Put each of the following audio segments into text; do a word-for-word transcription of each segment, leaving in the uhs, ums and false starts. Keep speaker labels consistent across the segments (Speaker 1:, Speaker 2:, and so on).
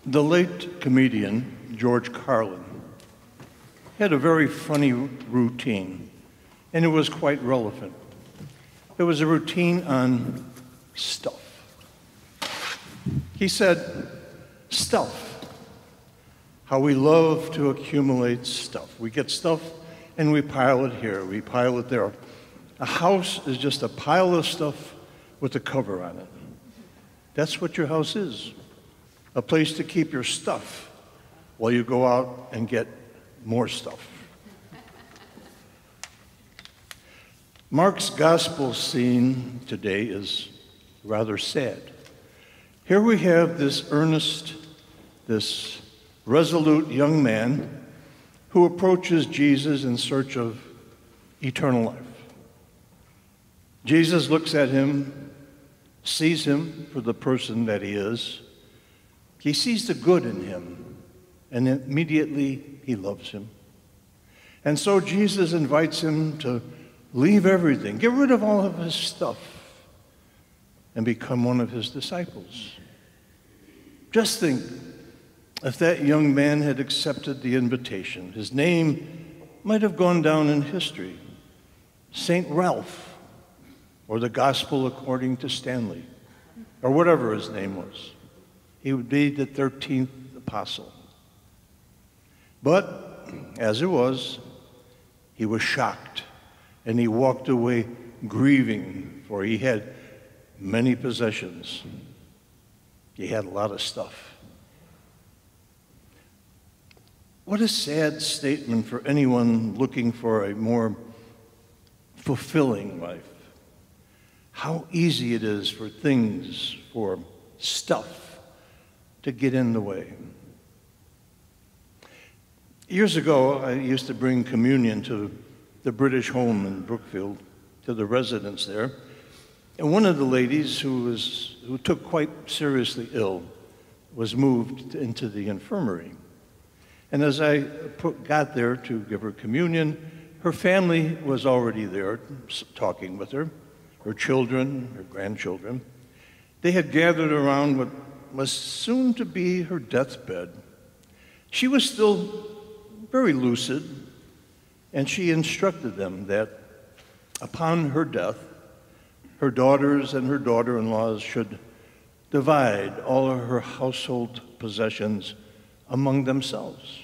Speaker 1: The late comedian George Carlin had a very funny routine, and it was quite relevant. It was a routine on stuff. He said, stuff, how we love to accumulate stuff. We get stuff and we pile it here, we pile it there. A house is just a pile of stuff with a cover on it. That's what your house is. A place to keep your stuff while you go out and get more stuff. Mark's gospel scene today is rather sad. Here we have this earnest, this resolute young man who approaches Jesus in search of eternal life. Jesus looks at him, sees him for the person that he is. He sees the good in him, and immediately he loves him. And so Jesus invites him to leave everything, get rid of all of his stuff, and become one of his disciples. Just think, if that young man had accepted the invitation, his name might have gone down in history. Saint Ralph, or the Gospel according to Stanley, or whatever his name was. He would be the thirteenth apostle. But, as it was, he was shocked, and he walked away grieving, for he had many possessions. He had a lot of stuff. What a sad statement for anyone looking for a more fulfilling life. How easy it is for things, for stuff, to get in the way. Years ago, I used to bring communion to the British home in Brookfield, to the residents there. And one of the ladies who was who took quite seriously ill was moved into the infirmary. And as I put, got there to give her communion, her family was already there talking with her, her children, her grandchildren. They had gathered around what was soon to be her deathbed. She was still very lucid, and she instructed them that upon her death, her daughters and her daughter-in-laws should divide all of her household possessions among themselves.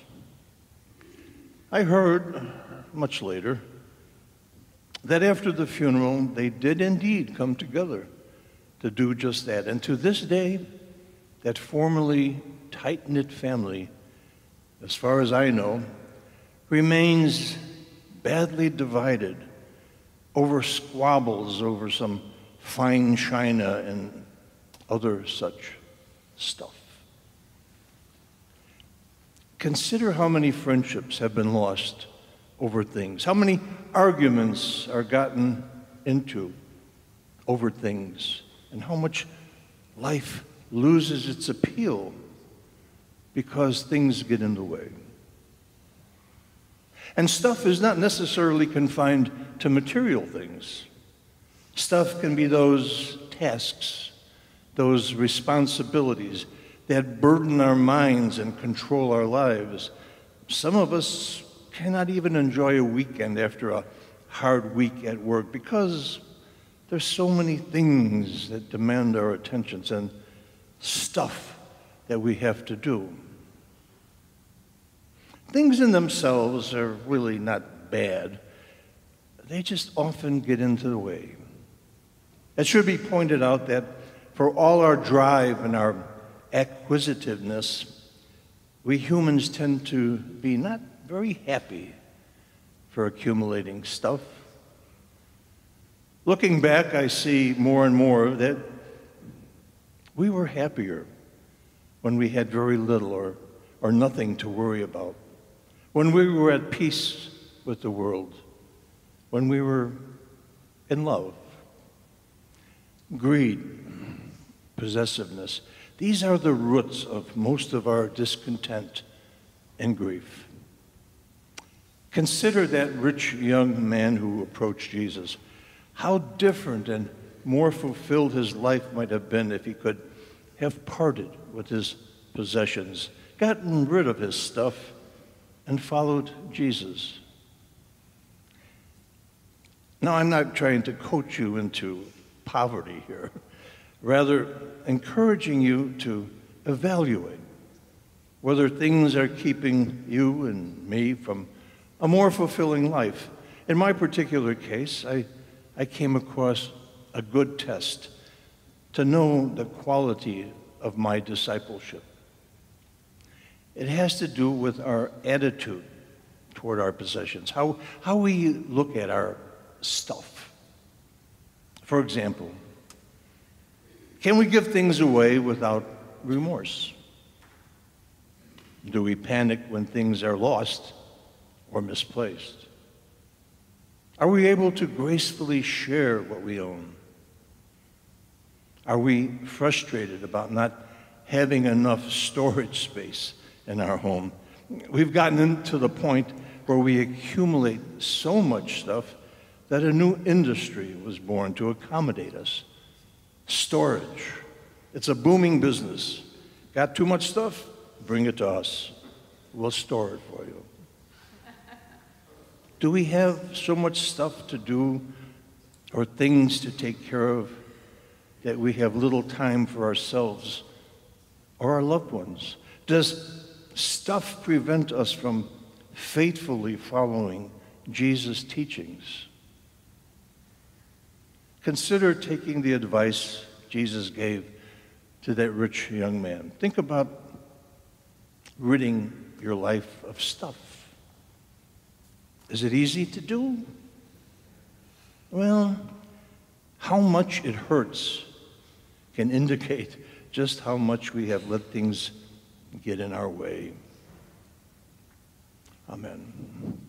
Speaker 1: I heard, much later, that after the funeral, they did indeed come together to do just that. And to this day, that formerly tight-knit family, as far as I know, remains badly divided over squabbles over some fine china and other such stuff. Consider how many friendships have been lost over things, how many arguments are gotten into over things, and how much life loses its appeal because things get in the way. And stuff is not necessarily confined to material things. Stuff can be those tasks, those responsibilities that burden our minds and control our lives. Some of us cannot even enjoy a weekend after a hard week at work because there's so many things that demand our attentions and stuff that we have to do. Things in themselves are really not bad. They just often get into the way. It should be pointed out that for all our drive and our acquisitiveness, we humans tend to be not very happy for accumulating stuff. Looking back, I see more and more that we were happier when we had very little or, or nothing to worry about, when we were at peace with the world, when we were in love. Greed, possessiveness, these are the roots of most of our discontent and grief. Consider that rich young man who approached Jesus. How different and more fulfilled his life might have been if he could have parted with his possessions, gotten rid of his stuff, and followed Jesus. Now, I'm not trying to coach you into poverty here, rather encouraging you to evaluate whether things are keeping you and me from a more fulfilling life. In my particular case, I, I came across a good test to know the quality of my discipleship. It has to do with our attitude toward our possessions, how, how we look at our stuff. For example, can we give things away without remorse? Do we panic when things are lost or misplaced? Are we able to gracefully share what we own? Are we frustrated about not having enough storage space in our home? We've gotten into the point where we accumulate so much stuff that a new industry was born to accommodate us. Storage. It's a booming business. Got too much stuff? Bring it to us. We'll store it for you. Do we have so much stuff to do or things to take care of that we have little time for ourselves or our loved ones? Does stuff prevent us from faithfully following Jesus' teachings? Consider taking the advice Jesus gave to that rich young man. Think about ridding your life of stuff. Is it easy to do? Well, how much it hurts can indicate just how much we have let things get in our way. Amen.